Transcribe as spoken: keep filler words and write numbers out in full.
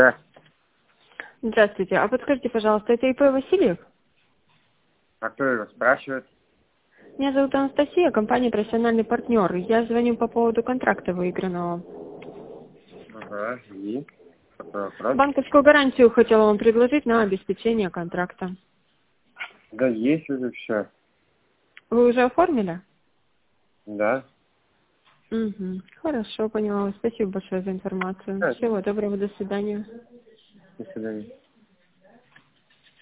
Да. Здравствуйте. А подскажите, пожалуйста, это И П Васильев? А кто его спрашивает? Меня зовут Анастасия, компания «Профессиональный партнер». Я звоню по поводу контракта выигранного. Ага, и? Какой вопрос? Банковскую гарантию хотела вам предложить на обеспечение контракта. Да есть уже все. Вы уже оформили? Да. Угу. Хорошо, поняла. Спасибо большое за информацию. Да. Всего доброго, до свидания. До свидания.